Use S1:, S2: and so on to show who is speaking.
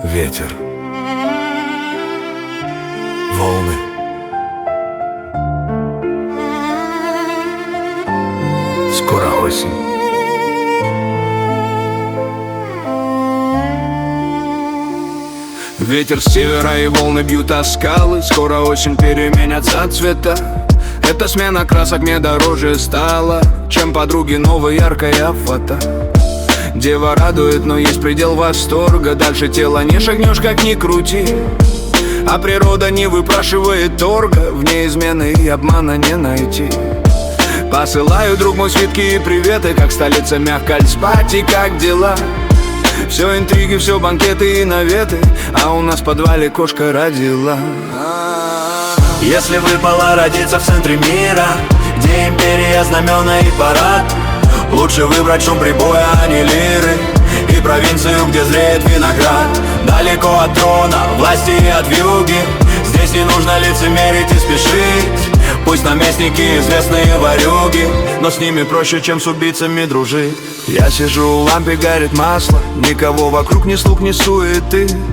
S1: Ветер, волны, скоро осень. Ветер с севера и волны бьют о скалы. Скоро осень переменятся цвета. Эта смена красок мне дороже стала, чем подруги новая яркая фото. Дева радует, но есть предел восторга. Дальше тело не шагнешь, как ни крути. А природа не выпрашивает торга. В ней измены и обмана не найти. Посылаю, друг мой, свитки и приветы. Как столица мягко спать и как дела. Все интриги, все банкеты и наветы, а у нас в подвале кошка родила. Если выпало родиться в центре мира, где империя, знамена и парад, лучше выбрать шум прибоя, а не лиры, и провинцию, где зреет виноград. Далеко от трона, власти и от вьюги. Здесь не нужно лицемерить и спешить. Пусть наместники известные ворюги, но с ними проще, чем с убийцами дружить. Я сижу, у лампы горит масло, никого вокруг, ни слуг, ни суеты.